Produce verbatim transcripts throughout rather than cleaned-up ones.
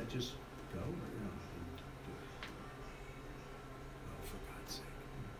just go, or, you know, do it? Oh, for God's sake.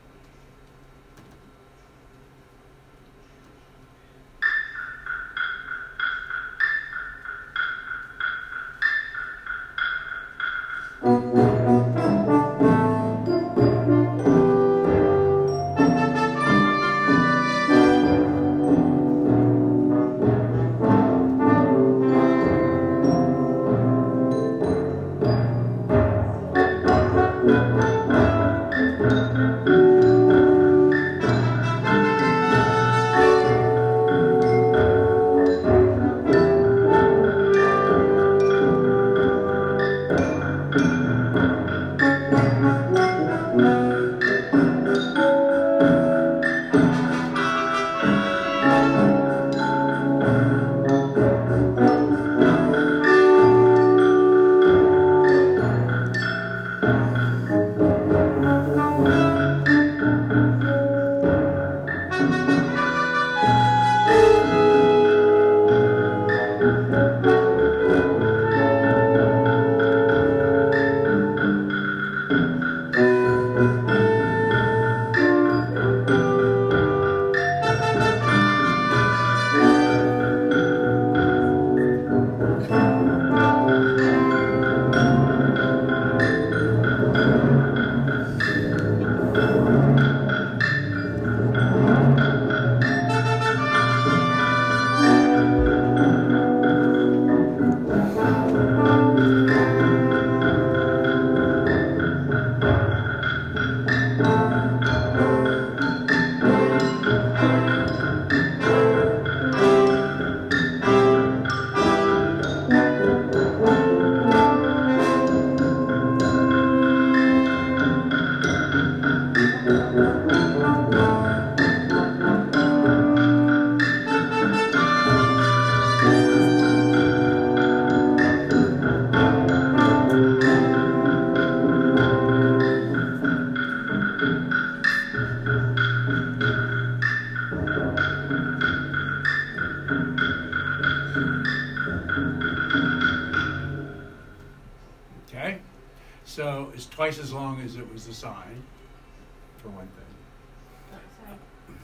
Okay, so it's twice as long as it was assigned, for one thing. Oh, sorry.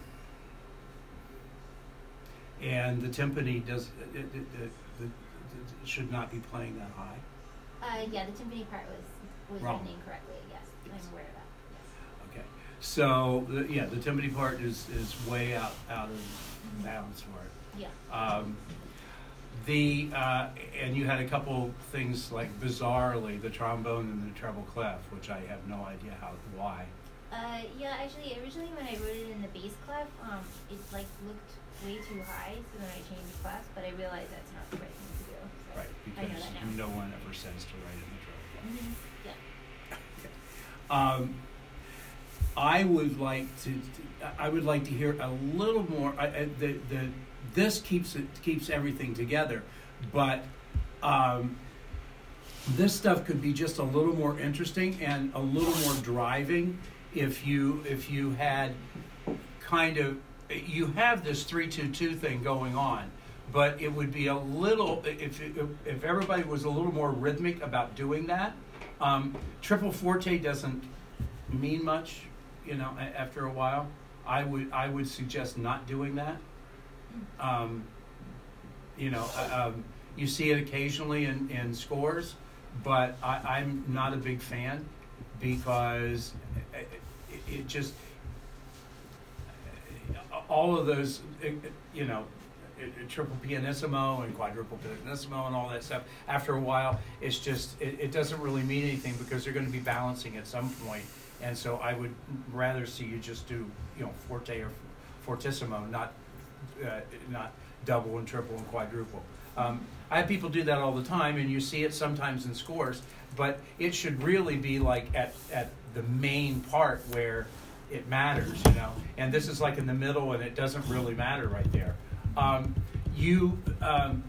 And the timpani does it, it, it, it, it should not be playing that high. Uh, yeah, the timpani part was was Wrong. written incorrectly. Yes, Yes. I'm aware of that. Yes. Okay, so the, yeah, the timpani part is is way out out of Mm-hmm. bounds for it. Yeah. Um, the uh, and you had a couple things like bizarrely the trombone and the treble clef, which I have no idea how why. Uh, yeah, actually, originally when I wrote it in the bass clef, um, it like looked way too high, so then I changed clef, but I realized that's not the right thing to do. So Right, I know because that now. no one ever says to write in the treble clef. Mm-hmm. Yeah. Um, I would like to, to. I would like to hear a little more. I, I, the the this keeps it keeps everything together, but um, this stuff could be just a little more interesting and a little more driving if you if you had kind of you have this three two two thing going on, but it would be a little if if, if everybody was a little more rhythmic about doing that. Um, triple forte doesn't mean much, you know, a- after a while. I would I would suggest not doing that. Um, you know, uh, um, you see it occasionally in, in scores, but I, I'm not a big fan because it, it, it just all of those, you know, triple pianissimo and quadruple pianissimo and all that stuff. After a while, it's just it, it doesn't really mean anything because they're going to be balancing at some point. And so I would rather see you just do, you know, forte or fortissimo, not uh, not double and triple and quadruple. Um, I have people do that all the time, and you see it sometimes in scores. But it should really be like at at the main part where it matters, you know. And this is like in the middle, and it doesn't really matter right there. Um, you. Um,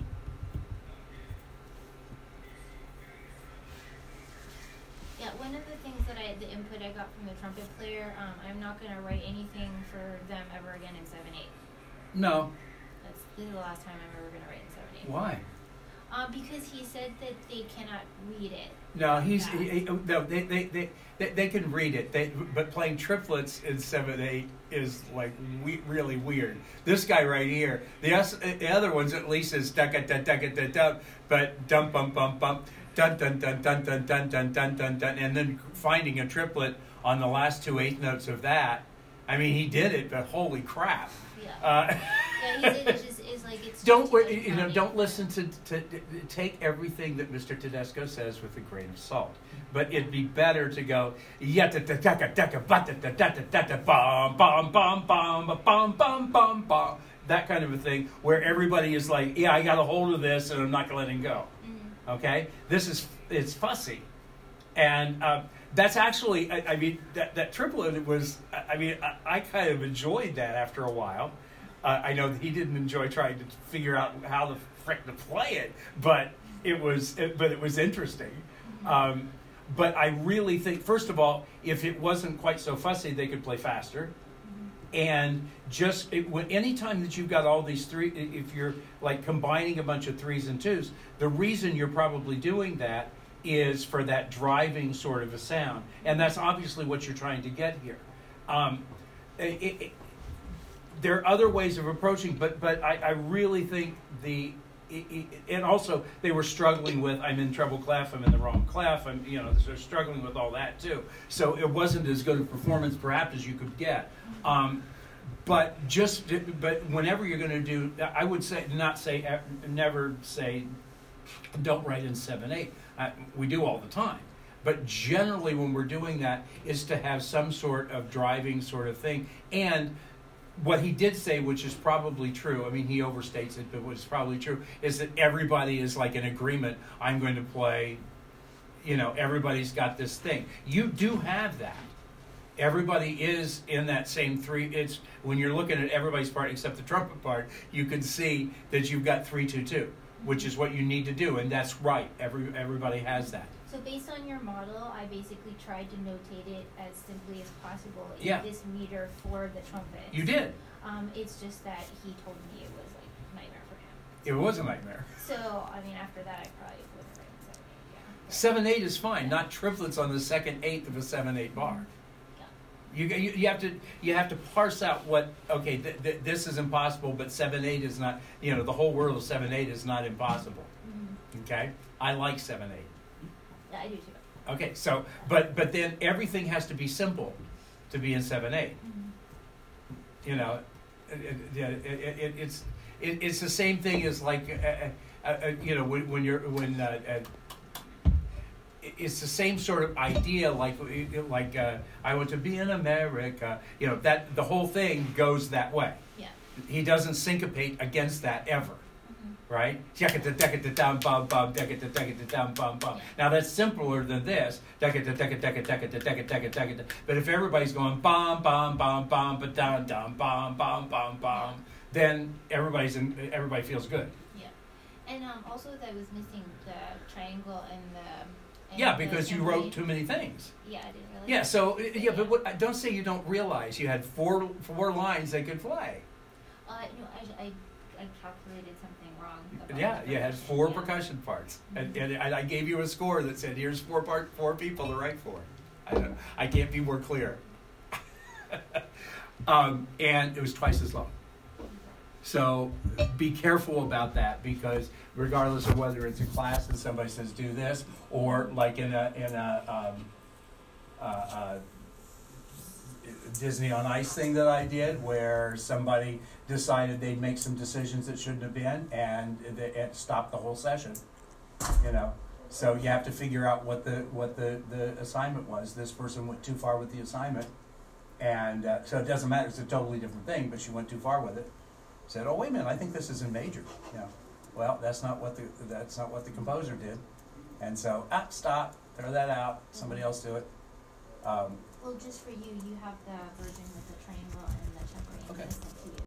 Yeah, one of the things that I, the input I got from the trumpet player, um, I'm not going to write anything for them ever again in seven eight. no. That's this is the last time I'm ever going to write in seven eight. Why? Um, because he said that they cannot read it. No, he's Yeah. he, he- no. They, they, they, they, they can read it. They but playing triplets in seven eight is like we, really weird. This guy right here, the us, the other ones at least is da da da da da da, but dum bum bum bum dun dun dun dun dun dun dun dun dun dun, and then finding a triplet on the last two eighth notes of that. I mean, he did it, but holy crap! Yeah. Uh, Yeah, he said it just is like it's. Don't just wor- like you know. counting. Don't listen to, to, to take everything that Mister Tedesco says with a grain of salt. But it'd be better to go yeah da da da da da da da da da da bum bum bum bum bum bum bum bum, that kind of a thing where everybody is like, yeah, I got a hold of this and I'm not gonna let him go. Mm-hmm. Okay, this is it's fussy, and uh, that's actually I, I mean that that triplet was I mean I, I kind of enjoyed that after a while. Uh, I know that he didn't enjoy trying to figure out how the frick to play it, but it was it, but it was interesting. Um, but I really think, first of all, if it wasn't quite so fussy, they could play faster. And just it, when, anytime that you've got all these three, if you're like combining a bunch of threes and twos, the reason you're probably doing that is for that driving sort of a sound, and that's obviously what you're trying to get here. Um, it, it, there are other ways of approaching, but but I, I really think the it, it, and also they were struggling with I'm in treble clef, I'm in the wrong clef, I'm you know they're struggling with all that too. So it wasn't as good a performance perhaps as you could get. Um, but just but whenever you're going to do, I would say not say never say don't write in seven eight. Uh, we do all the time. But generally when we're doing that is to have some sort of driving sort of thing. And what he did say, which is probably true, I mean, he overstates it, but what's probably true, is that everybody is like in agreement, I'm going to play, you know, everybody's got this thing. You do have that. Everybody is in that same three, it's, when you're looking at everybody's part except the trumpet part, you can see that you've got three two two, which is what you need to do, and that's right, Every everybody has that. So based on your model, I basically tried to notate it as simply as possible in Yeah. this meter for the trumpet. You did. Um, it's just that he told me it was like a nightmare for him. It was a nightmare. So I mean, after that, I probably wouldn't write seven eight. Yeah. seven eight is fine, not triplets on the second eighth of a seven eight bar. You, you you have to you have to parse out what okay th- th- this is impossible, but seven eight is not, you know, the whole world of seven eight is not impossible. Mm-hmm. Okay, I like seven eight. Yeah, I do too. Okay, so but but then everything has to be simple to be in seven eight. Mm-hmm. You know, it, it, it, it, it's it, it's the same thing as like uh, uh, uh, you know when, when you're when. Uh, uh, it's the same sort of idea, like like uh, I want to be in America. You know that the whole thing goes that way. Yeah. He doesn't syncopate against that ever, Mm-hmm. right? Down bum bum down bum bum. Now that's simpler than this. But if everybody's going bum bum bum bum but down down bum bum bum bum, then everybody's in, everybody feels good. Yeah. And um, also that I was missing the triangle and the. And Yeah, the because you assembly. wrote too many things. Yeah, I didn't realize. Yeah, so that. yeah, but what, don't say you don't realize you had four four lines they could play. Uh, no, I, I, I calculated something wrong. about Yeah, the you had percussion, four yeah. percussion parts, Mhm. and, and I gave you a score that said here's four part four people to write for. I don't, I can't be more clear. um, and it was twice as long. So be careful about that, because regardless of whether it's a class and somebody says do this, or like in a in a um, uh, uh, Disney on Ice thing that I did, where somebody decided they'd make some decisions that shouldn't have been, and it, it stopped the whole session. You know, so you have to figure out what the what the, the assignment was. This person went too far with the assignment, and uh, so it doesn't matter. It's a totally different thing, but she went too far with it. Said, "Oh wait a minute, I think this is in major." You know, well, that's not what the that's not what the composer did, and so ah, stop, throw that out. Somebody else do it. Um, Well, just for you, you have the version with the triangle and the check. Okay.